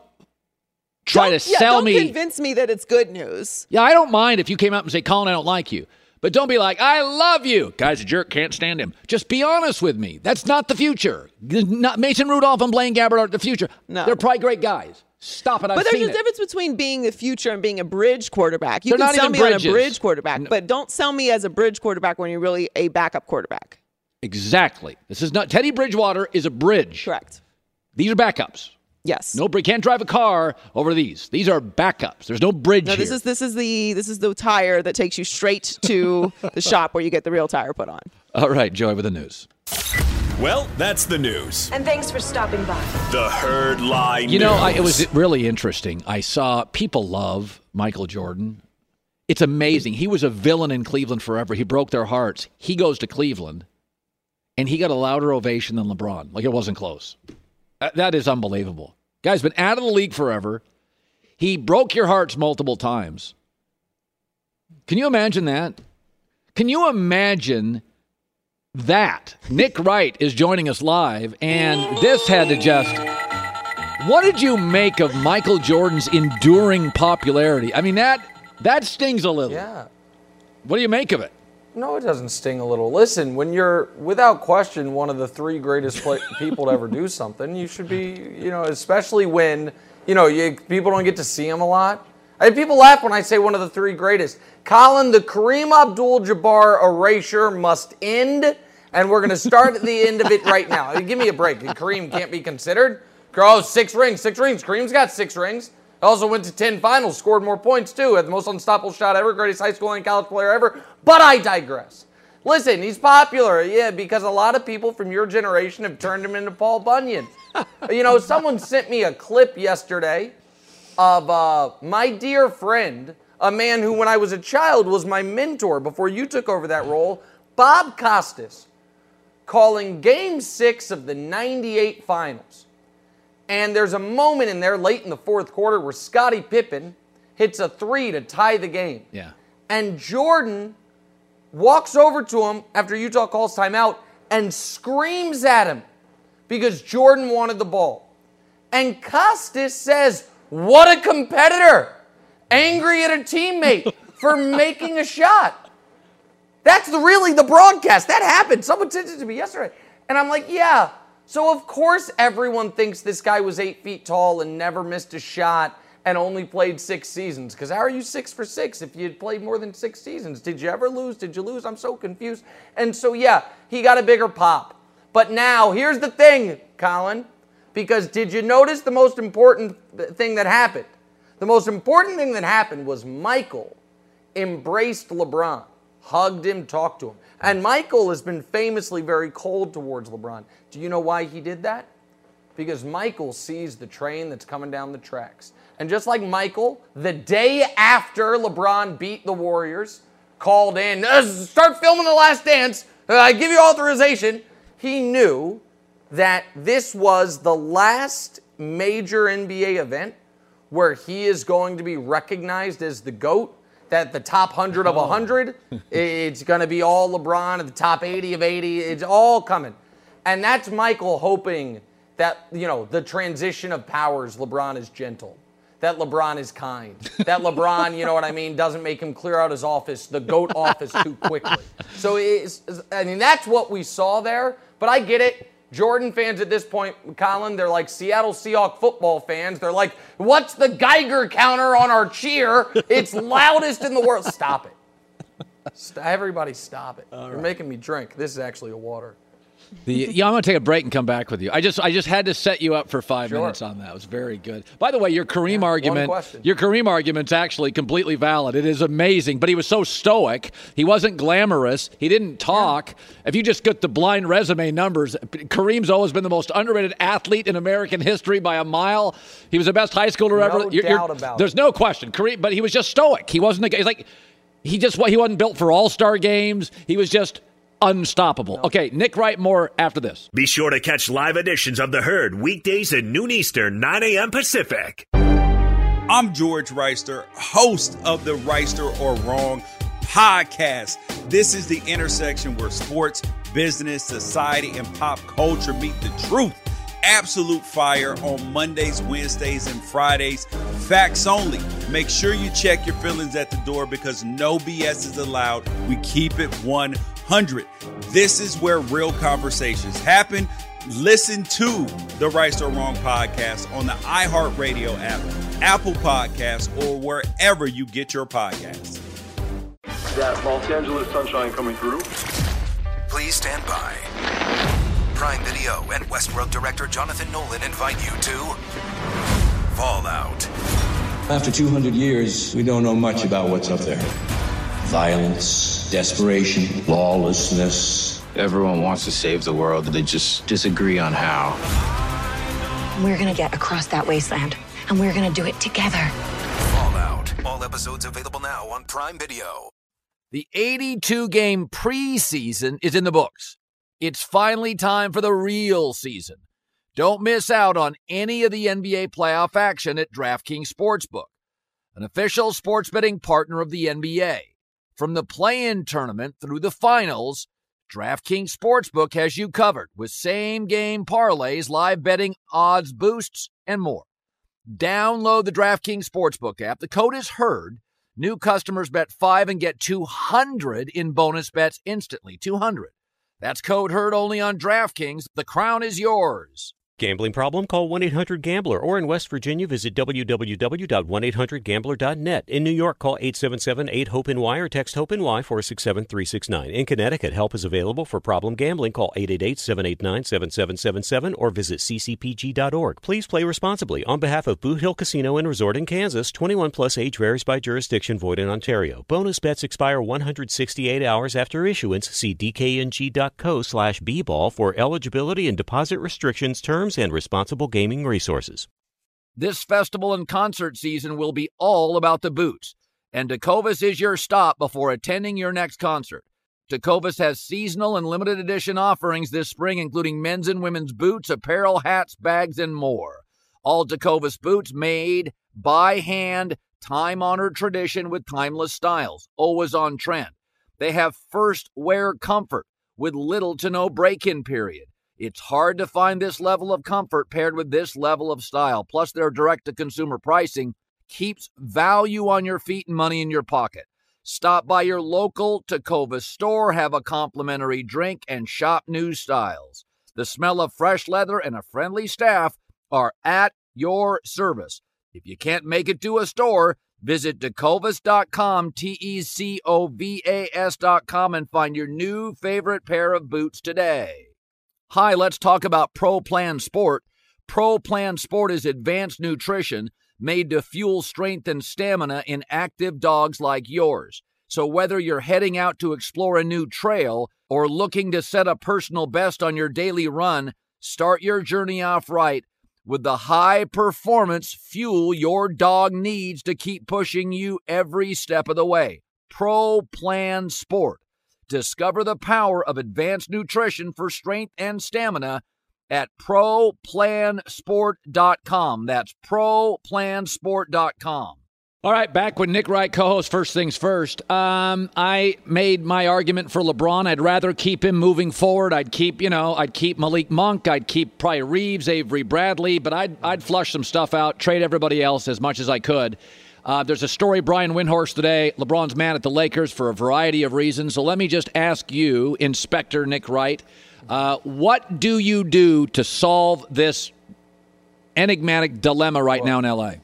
try to sell me. Don't convince me that it's good news. Yeah, I don't mind if you came out and say, Colin, I don't like you. But don't be like, I love you. Guy's a jerk, can't stand him. Just be honest with me. That's not the future. Mason Rudolph and Blaine Gabbert aren't the future. No. They're probably great guys. Stop it, I've seen it. But there's a difference between being the future and being a bridge quarterback. You can sell me on a bridge quarterback, but don't sell me as a bridge quarterback when you're really a backup quarterback. Exactly. This is not, Teddy Bridgewater is a bridge. Correct. These are backups. Yes. Nobody can't drive a car over these. These are backups. There's no bridge here. This is the tire that takes you straight to the shop where you get the real tire put on. All right, Joy, with the news. Well, that's the news. And thanks for stopping by. The Herd Lie News. You know, it was really interesting. I saw people love Michael Jordan. It's amazing. He was a villain in Cleveland forever. He broke their hearts. He goes to Cleveland, and he got a louder ovation than LeBron. Like, it wasn't close. That is unbelievable. Guy's been out of the league forever. He broke your hearts multiple times. Can you imagine that? Can you imagine that? Nick Wright is joining us live, and this had to just... What did you make of Michael Jordan's enduring popularity? I mean, that stings a little. Yeah. What do you make of it? No, it doesn't sting a little. Listen, when you're, without question, one of the 3 greatest people to ever do something, you should be, especially when, people don't get to see him a lot. People laugh when I say one of the 3 greatest. Colin, the Kareem Abdul-Jabbar erasure must end, and we're going to start at the end of it right now. Give me a break. Kareem can't be considered. Oh, 6 rings. Kareem's got 6 rings. Also went to 10 finals, scored more points too, had the most unstoppable shot ever, greatest high school and college player ever. But I digress. Listen, he's popular, because a lot of people from your generation have turned him into Paul Bunyan. Someone sent me a clip yesterday of my dear friend, a man who, when I was a child, was my mentor before you took over that role, Bob Costas, calling Game 6 of the '98 finals. And there's a moment in there late in the 4th quarter where Scottie Pippen hits a 3 to tie the game. Yeah. And Jordan walks over to him after Utah calls timeout and screams at him because Jordan wanted the ball. And Costas says, "What a competitor!" Angry at a teammate for making a shot. That's really the broadcast. That happened. Someone sent it to me yesterday. And I'm like, yeah. So, of course, everyone thinks this guy was 8 feet tall and never missed a shot and only played 6 seasons. Because how are you 6 for 6 if you had played more than 6 seasons? Did you ever lose? Did you lose? I'm so confused. And so, yeah, he got a bigger pop. But now, here's the thing, Colin. Because did you notice the most important thing that happened? The most important thing that happened was Michael embraced LeBron, hugged him, talked to him. And Michael has been famously very cold towards LeBron. Do you know why he did that? Because Michael sees the train that's coming down the tracks. And just like Michael, the day after LeBron beat the Warriors, called in, start filming The Last Dance, I give you authorization, he knew that this was the last major NBA event where he is going to be recognized as the GOAT. That the top 100 of 100, it's going to be all LeBron, at the top 80 of 80, it's all coming. And that's Michael hoping that, the transition of powers, LeBron is gentle, that LeBron is kind, that LeBron, doesn't make him clear out his office, the GOAT office too quickly. So, that's what we saw there, but I get it. Jordan fans at this point, Colin, they're like Seattle Seahawks football fans. They're like, what's the Geiger counter on our cheer? It's loudest in the world. Stop it. Everybody stop it. You're making me drink. This is actually a water. I'm going to take a break and come back with you. I just had to set you up for 5 minutes on that. It was very good. By the way, your Kareem argument's actually completely valid. It is amazing, but he was so stoic. He wasn't glamorous. He didn't talk. If you just get the blind resume numbers, Kareem's always been the most underrated athlete in American history by a mile. He was the best high schooler ever. No doubt about it. There's no question. Kareem, but he was just stoic. He wasn't he wasn't built for all-star games. He was just unstoppable. Okay, Nick Wright more after this. Be sure to catch live editions of The Herd weekdays at noon Eastern, 9 a.m. Pacific. I'm George Reister, host of the Reister or Wrong podcast. This is the intersection where sports, business, society, and pop culture meet the truth. Absolute fire on Mondays, Wednesdays, and Fridays. Facts only. Make sure you check your feelings at the door because no BS is allowed. We keep it 100. This is where real conversations happen. Listen to the Right or Wrong podcast on the iHeartRadio app, Apple Podcasts, or wherever you get your podcasts. That Los Angeles sunshine coming through. Please stand by. Prime Video and Westworld director Jonathan Nolan invite you to Fallout. After 200 years, we don't know much about what's up there. Violence, desperation, lawlessness. Everyone wants to save the world, they just disagree on how. We're gonna get across that wasteland, and we're gonna do it together. Fallout. All episodes available now on Prime Video. The 82-game preseason is in the books. It's finally time for the real season. Don't miss out on any of the NBA playoff action at DraftKings Sportsbook, an official sports betting partner of the NBA. From the play-in tournament through the finals, DraftKings Sportsbook has you covered with same-game parlays, live betting, odds boosts, and more. Download the DraftKings Sportsbook app. The code is HERD. New customers bet $5 and get $200 in bonus bets instantly. $200. That's code HERD only on DraftKings. The crown is yours. Gambling problem? Call 1-800-GAMBLER. Or in West Virginia, visit www.1800gambler.net. In New York, call 877-8-HOPE-NY or text HOPE-NY 467-369. In Connecticut, help is available for problem gambling. Call 888-789-7777 or visit ccpg.org. Please play responsibly. On behalf of Boot Hill Casino and Resort in Kansas, 21 plus age varies by jurisdiction, void in Ontario. Bonus bets expire 168 hours after issuance. See dkng.co/bball for eligibility and deposit restrictions, terms, and responsible gaming resources. This festival and concert season will be all about the boots, and Tecovas is your stop before attending your next concert. Tecovas has seasonal and limited edition offerings this spring, including men's and women's boots, apparel, hats, bags, and more. All Tecovas boots made by hand, time-honored tradition with timeless styles, always on trend. They have first wear comfort with little to no break-in period. It's hard to find this level of comfort paired with this level of style. Plus, their direct-to-consumer pricing keeps value on your feet and money in your pocket. Stop by your local Tecovas store, have a complimentary drink, and shop new styles. The smell of fresh leather and a friendly staff are at your service. If you can't make it to a store, visit Tecovas.com, Tecovas.com, and find your new favorite pair of boots today. Hi, let's talk about Pro Plan Sport. Pro Plan Sport is advanced nutrition made to fuel strength and stamina in active dogs like yours. So whether you're heading out to explore a new trail or looking to set a personal best on your daily run, start your journey off right with the high-performance fuel your dog needs to keep pushing you every step of the way. Pro Plan Sport. Discover the power of advanced nutrition for strength and stamina at ProPlansport.com. That's ProPlansport.com. All right, back with Nick Wright, co-host First Things First. I made my argument for LeBron. I'd rather keep him moving forward. I'd keep Malik Monk. I'd keep probably Reeves, Avery Bradley, but I'd flush some stuff out, trade everybody else as much as I could. There's a story, Brian Windhorst today. LeBron's mad at the Lakers for a variety of reasons. So let me just ask you, Inspector Nick Wright, what do you do to solve this enigmatic dilemma right now in L.A.?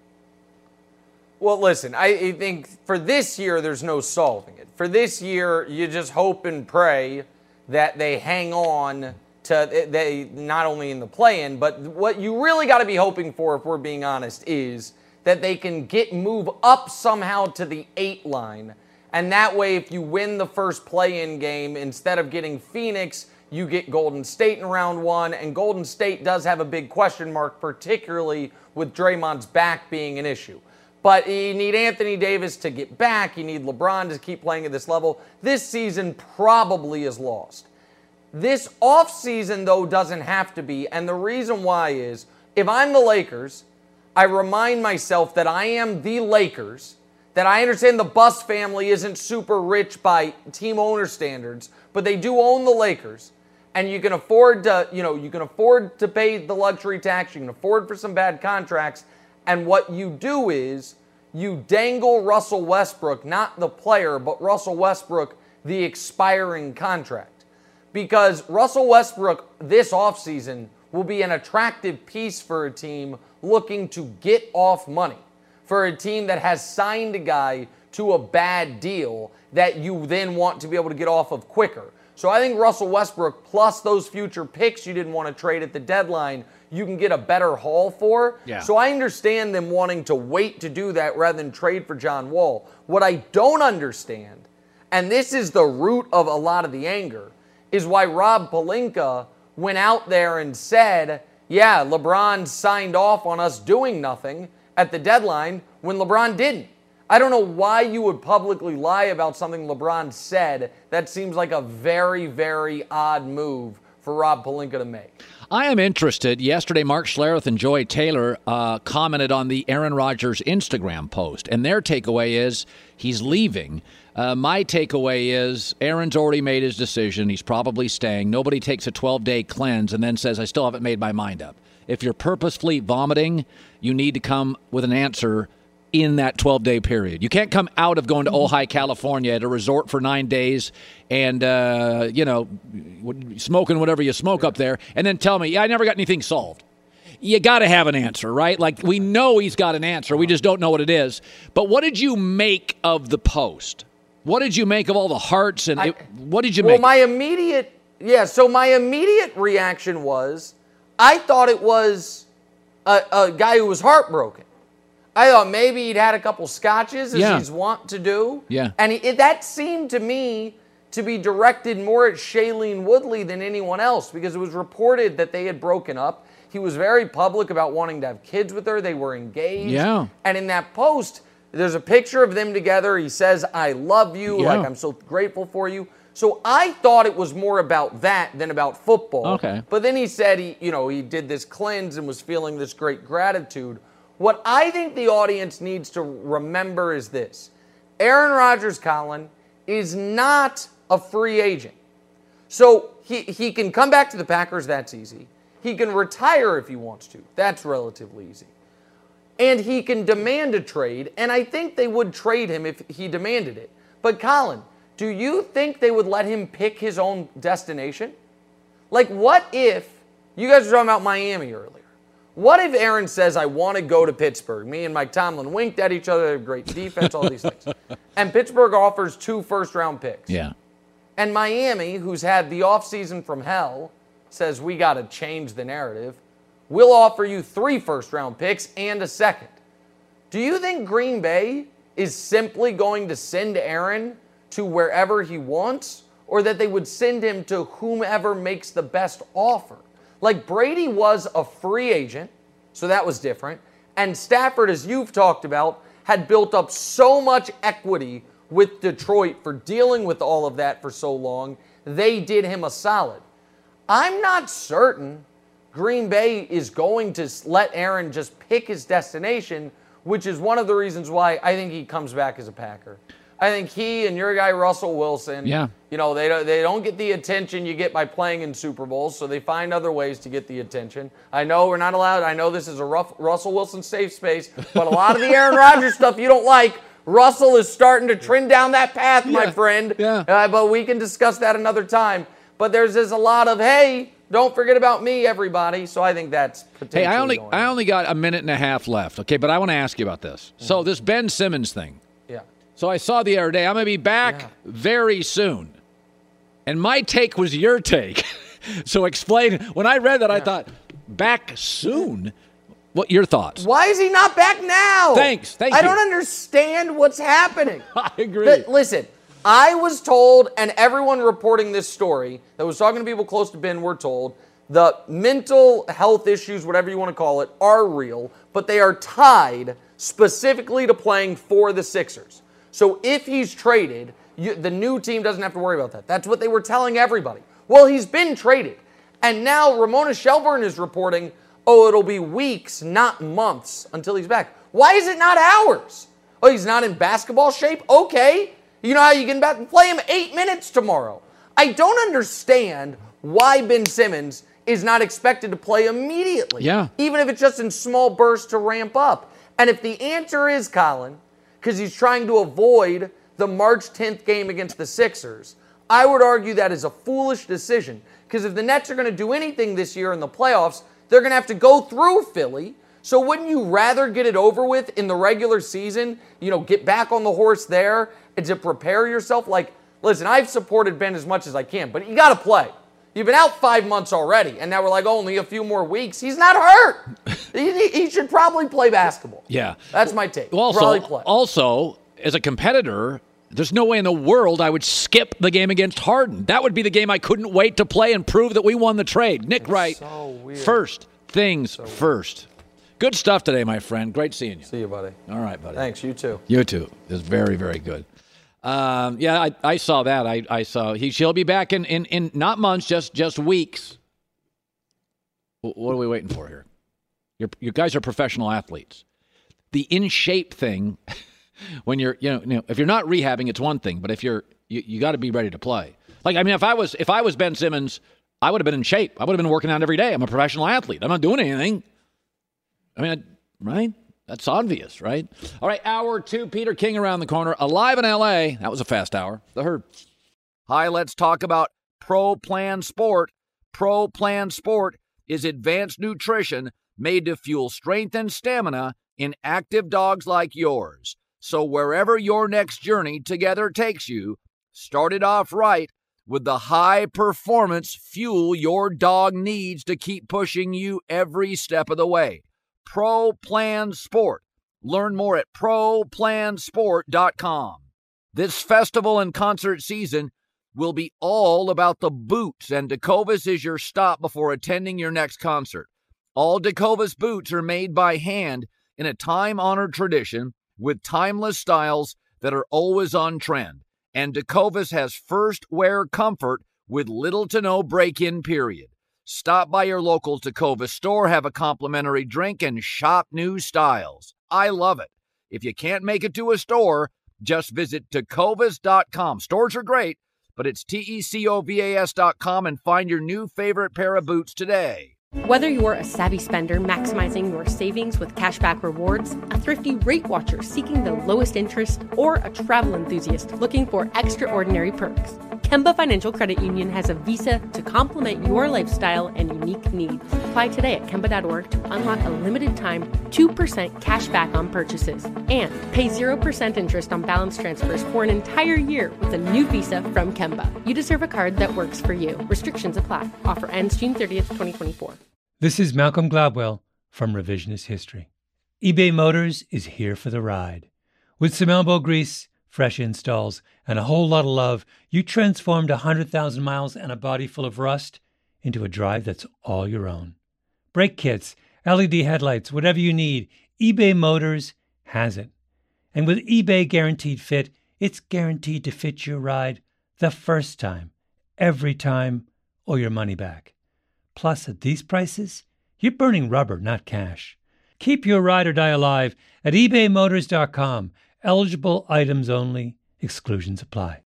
Well, listen, I think for this year, there's no solving it. For this year, you just hope and pray that they hang on to they not only in the play-in, but what you really got to be hoping for, if we're being honest, is that they can move up somehow to the 8 line. And that way, if you win the first play-in game, instead of getting Phoenix, you get Golden State in round 1. And Golden State does have a big question mark, particularly with Draymond's back being an issue. But you need Anthony Davis to get back. You need LeBron to keep playing at this level. This season probably is lost. This offseason, though, doesn't have to be. And the reason why is, if I'm the Lakers, I remind myself that I am the Lakers, that I understand the Buss family isn't super rich by team owner standards, but they do own the Lakers. And you can afford to pay the luxury tax. You can afford for some bad contracts. And what you do is you dangle Russell Westbrook, not the player, but Russell Westbrook, the expiring contract. Because Russell Westbrook this offseason will be an attractive piece for a team looking to get off money, for a team that has signed a guy to a bad deal that you then want to be able to get off of quicker. So I think Russell Westbrook, plus those future picks you didn't want to trade at the deadline, you can get a better haul for. Yeah. So I understand them wanting to wait to do that rather than trade for John Wall. What I don't understand, and this is the root of a lot of the anger, is why Rob Pelinka went out there and said, yeah, LeBron signed off on us doing nothing at the deadline when LeBron didn't. I don't know why you would publicly lie about something LeBron said. That seems like a very, very odd move for Rob Pelinka to make. I am interested. Yesterday, Mark Schlereth and Joy Taylor commented on the Aaron Rodgers Instagram post, and their takeaway is he's leaving. My takeaway is Aaron's already made his decision. He's probably staying. Nobody takes a 12-day cleanse and then says, I still haven't made my mind up. If you're purposefully vomiting, you need to come with an answer in that 12-day period. You can't come out of going to Ojai, California at a resort for 9 days and, smoking whatever you smoke up there and then tell me, I never got anything solved. You got to have an answer, right? Like, we know he's got an answer. We just don't know what it is. But what did you make of the post? What did you make of all the hearts? And what did you make? Well, my immediate reaction was, I thought it was a guy who was heartbroken. I thought maybe he'd had a couple scotches, as he's wont to do. Yeah. And that seemed to me to be directed more at Shailene Woodley than anyone else, because it was reported that they had broken up. He was very public about wanting to have kids with her. They were engaged. Yeah. And in that post, there's a picture of them together. He says, I love you. Yeah. Like, I'm so grateful for you. So I thought it was more about that than about football. Okay. But then he said he did this cleanse and was feeling this great gratitude. What I think the audience needs to remember is this. Aaron Rodgers, Colin, is not a free agent. So he can come back to the Packers. That's easy. He can retire if he wants to. That's relatively easy. And he can demand a trade, and I think they would trade him if he demanded it. But Colin, do you think they would let him pick his own destination? Like, what if, you guys were talking about Miami earlier. What if Aaron says, I want to go to Pittsburgh? Me and Mike Tomlin winked at each other, they have great defense, all these things. And Pittsburgh offers 2 first-round picks. Yeah. And Miami, who's had the offseason from hell, says, we got to change the narrative. We'll offer you 3 first-round picks and a second. Do you think Green Bay is simply going to send Aaron to wherever he wants, or that they would send him to whomever makes the best offer? Like, Brady was a free agent, so that was different. And Stafford, as you've talked about, had built up so much equity with Detroit for dealing with all of that for so long. They did him a solid. I'm not certain Green Bay is going to let Aaron just pick his destination, which is one of the reasons why I think he comes back as a Packer. I think he and your guy Russell Wilson, they don't get the attention you get by playing in Super Bowls, so they find other ways to get the attention. I know we're not allowed. I know this is a Russell Wilson safe space, but a lot of the Aaron Rodgers stuff you don't like, Russell is starting to trend down that path, my friend. Yeah. But we can discuss that another time. But there's a lot of, hey, don't forget about me, everybody. So I think that's potentially I only got a minute and a half left. Okay, but I want to ask you about this. Mm-hmm. So this Ben Simmons thing. Yeah. So I saw the other day, I'm going to be back very soon. And my take was your take. So explain. When I read that, I thought, back soon? What your thoughts? Why is he not back now? Thanks. Thank you. I don't understand what's happening. I agree. Listen, I was told, and everyone reporting this story that was talking to people close to Ben were told, the mental health issues, whatever you want to call it, are real, but they are tied specifically to playing for the Sixers. So if he's traded, the new team doesn't have to worry about that. That's what they were telling everybody. Well, he's been traded. And now Ramona Shelburne is reporting, it'll be weeks, not months, until he's back. Why is it not hours? Oh, he's not in basketball shape? Okay. You know how you can play him 8 minutes tomorrow. I don't understand why Ben Simmons is not expected to play immediately. Yeah. Even if it's just in small bursts to ramp up. And if the answer is, Colin, because he's trying to avoid the March 10th game against the Sixers, I would argue that is a foolish decision. Because if the Nets are going to do anything this year in the playoffs, they're going to have to go through Philly. So wouldn't you rather get it over with in the regular season, get back on the horse there and to prepare yourself? Like, listen, I've supported Ben as much as I can, but you got to play. You've been out 5 months already, and now we're like, only a few more weeks. He's not hurt. He should probably play basketball. Yeah. That's my take. Well, also, as a competitor, there's no way in the world I would skip the game against Harden. That would be the game I couldn't wait to play and prove that we won the trade. Nick Wright, so weird. First things first. Good stuff today, my friend. Great seeing you. See you, buddy. All right, buddy. Thanks. You too. You too. It's very, very good. I saw that. I saw she'll be back in not months, just weeks. What are we waiting for here? You guys are professional athletes. The in shape thing, when you're, if you're not rehabbing, it's one thing. But if you got to be ready to play. Like, I mean, if I was Ben Simmons, I would have been in shape. I would have been working out every day. I'm a professional athlete. I'm not doing anything. I mean, right? That's obvious, right? All right, hour 2, Peter King around the corner. Alive in L.A. That was a fast hour. The Herd. Hi, let's talk about Pro Plan Sport. Pro Plan Sport is advanced nutrition made to fuel strength and stamina in active dogs like yours. So wherever your next journey together takes you, start it off right with the high-performance fuel your dog needs to keep pushing you every step of the way. Pro Plan Sport. Learn more at ProPlansport.com. This festival and concert season will be all about the boots, and Tecovas is your stop before attending your next concert. All Tecovas boots are made by hand in a time-honored tradition with timeless styles that are always on trend. And Tecovas has first wear comfort with little to no break-in period. Stop by your local Tecovas store, have a complimentary drink, and shop new styles. I love it. If you can't make it to a store, just visit Tecovas.com. Stores are great, but it's Tecovas.com and find your new favorite pair of boots today. Whether you're a savvy spender maximizing your savings with cashback rewards, a thrifty rate watcher seeking the lowest interest, or a travel enthusiast looking for extraordinary perks, Kemba Financial Credit Union has a visa to complement your lifestyle and unique needs. Apply today at Kemba.org to unlock a limited time 2% cash back on purchases and pay 0% interest on balance transfers for an entire year with a new visa from Kemba. You deserve a card that works for you. Restrictions apply. Offer ends June 30th, 2024. This is Malcolm Gladwell from Revisionist History. eBay Motors is here for the ride. With some elbow grease, fresh installs, and a whole lot of love, you transformed 100,000 miles and a body full of rust into a drive that's all your own. Brake kits, LED headlights, whatever you need, eBay Motors has it. And with eBay Guaranteed Fit, it's guaranteed to fit your ride the first time, every time, or your money back. Plus, at these prices, you're burning rubber, not cash. Keep your ride or die alive at ebaymotors.com. Eligible items only. Exclusions apply.